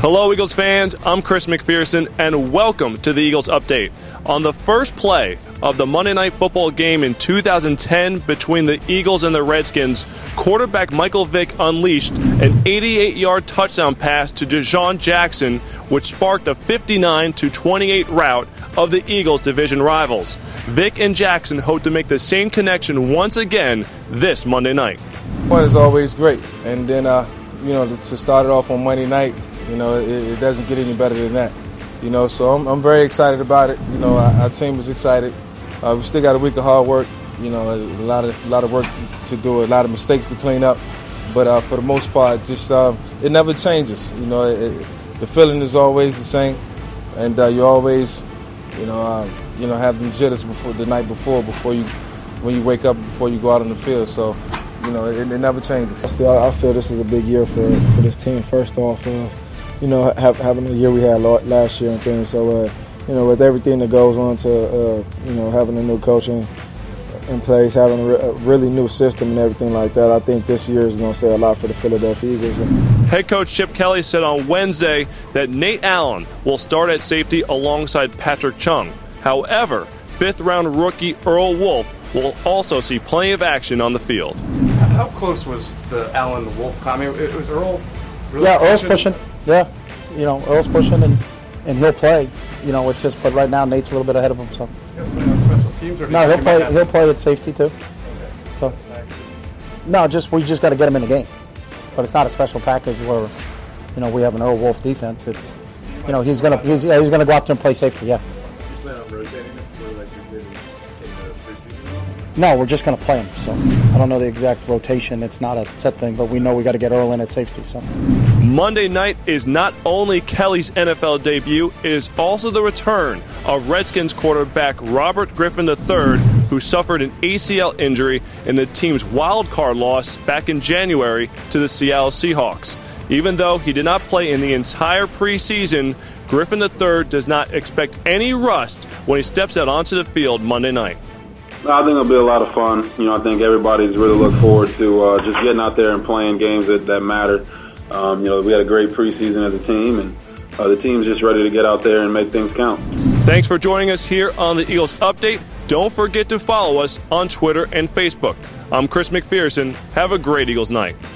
Hello, Eagles fans. I'm Chris McPherson, and welcome to the Eagles Update. On the first play of the Monday Night Football game in 2010 between the Eagles and the Redskins, quarterback Michael Vick unleashed an 88-yard touchdown pass to DeSean Jackson, which sparked a 59-28 rout of the Eagles' division rivals. Vick and Jackson hope to make the same connection once again this Monday night. One is always great, and then to start it off on Monday night, it doesn't get any better than that. So I'm very excited about it. Our team is excited. We still got a week of hard work. A lot of work to do, a lot of mistakes to clean up. But for the most part, just it never changes. The feeling is always the same, and you always, have them jitters before the night before when you wake up before you go out on the field. So, it never changes. I feel this is a big year for this team. First off, having the year we had last year and things. So, with everything that goes on to, having a new coach in place, having a really new system and everything like that, I think this year is going to say a lot for the Philadelphia Eagles. Head coach Chip Kelly said on Wednesday that Nate Allen will start at safety alongside Patrick Chung. However, fifth-round rookie Earl Wolff will also see plenty of action on the field. How close was the Allen-Wolff comment? It was Earl really Earl's pushing. Yeah, Earl's pushing and he'll play. It's just, but right now Nate's a little bit ahead of him. So. Special teams, or no, he'll play at safety too. So no, we just got to get him in the game. But it's not a special package where we have an Earl Wolff defense. It's he's gonna go out there and play safety. Yeah. You plan on rotating him like you did in the preseason? No, we're just going to play him. So I don't know the exact rotation. It's not a set thing, but we know we got to get Earl in at safety. So Monday night is not only Kelly's NFL debut, it is also the return of Redskins quarterback Robert Griffin III, who suffered an ACL injury in the team's wild card loss back in January to the Seattle Seahawks. Even though he did not play in the entire preseason, Griffin III does not expect any rust when he steps out onto the field Monday night. I think it'll be a lot of fun. I think everybody's really looking forward to just getting out there and playing games that matter. We had a great preseason as a team, and the team's just ready to get out there and make things count. Thanks for joining us here on the Eagles Update. Don't forget to follow us on Twitter and Facebook. I'm Chris McPherson. Have a great Eagles night.